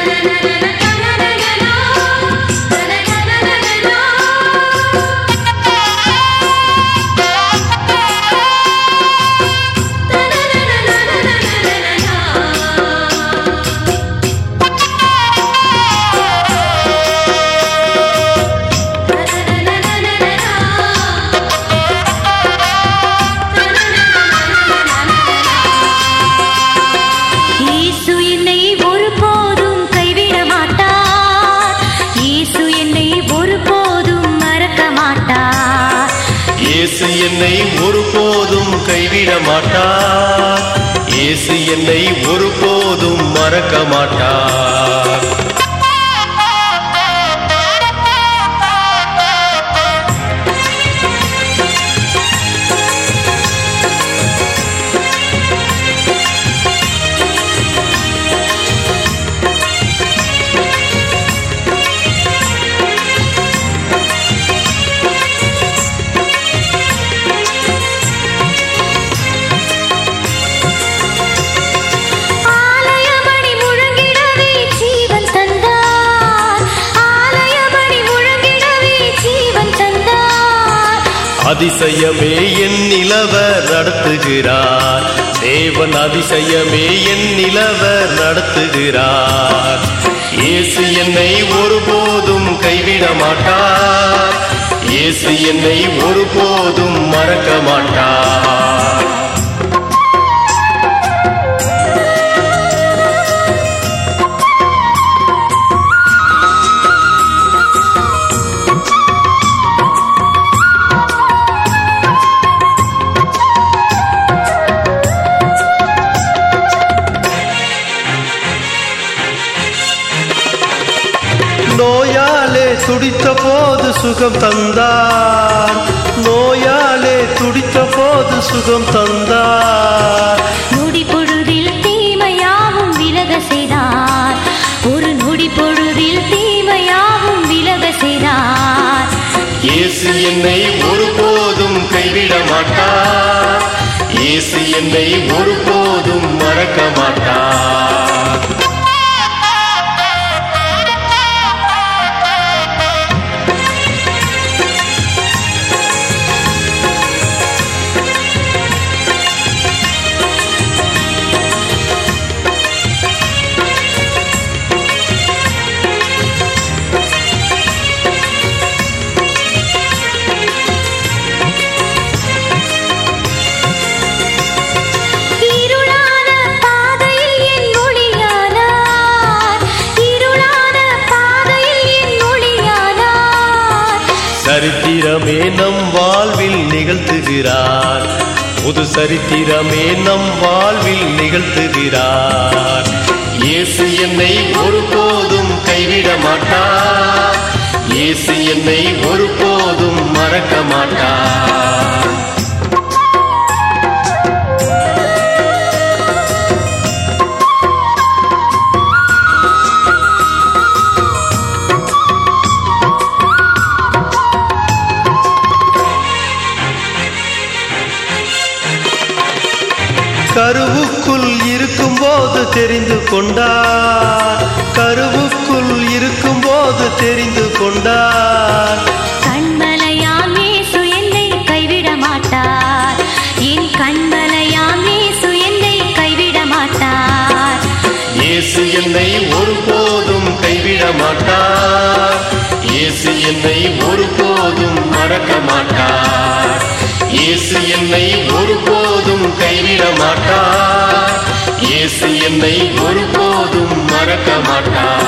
இயேசு என்னை ஒருபோதும் கைவிட மாட்டார். இயேசு என்னை ஒருபோதும் மறக்க மாட்டார். அதிசயமே என் நிலவர் நடத்துகிறார். தேவன் அதிசயமே என் நிலவர் நடத்துகிறார். இயேசு என்னை ஒருபோதும் கைவிட மாட்டார். இயேசு என்னை ஒருபோதும் மறக்க மாட்டார். நோயாலே துடித்த போது சுகம் தந்தார். நோயாலே துடித்த போது சுகம் தந்தார். நொடி பொழுதில் தீமையாவும் விலக செய்தார். ஒரு நொடி பொழுதில் தீமையாவும் விலக செய்தார். இயேசு என்னை ஒருபோதும் கைவிட மாட்டார். இயேசு என்னை ஒருபோதும் மறக்க மாட்டார். சரித்திரமே நம் வாழ்வில் நிகழ்த்துகிறார். புது சரித்திரமே நம் வாழ்வில் நிகழ்த்துகிறார். இயேசு என்னை ஒருபோதும் கைவிட மாட்டார். இயேசு என்னை ஒருபோதும் மறக்க மாட்டார். கருவுக்குள் இருக்கும்போது தெரிந்து கொண்டார். கருவுக்குள் இருக்கும்போது தெரிந்து கொண்டார். கண்மலையாம் இயேசு என்னை கைவிட மாட்டார். என் கண்மலையாம் இயேசு என்னை கைவிட மாட்டார். இயேசு என்னை ஒருபோதும் கைவிட மாட்டார். இயேசு என்னை ஒருபோதும் மறக்க மாட்டார். இயேசு என்னை ஒருபோதும் கைவிட மாட்டார். இயேசு என்னை ஒருபோதும் மறக்க மாட்டார்.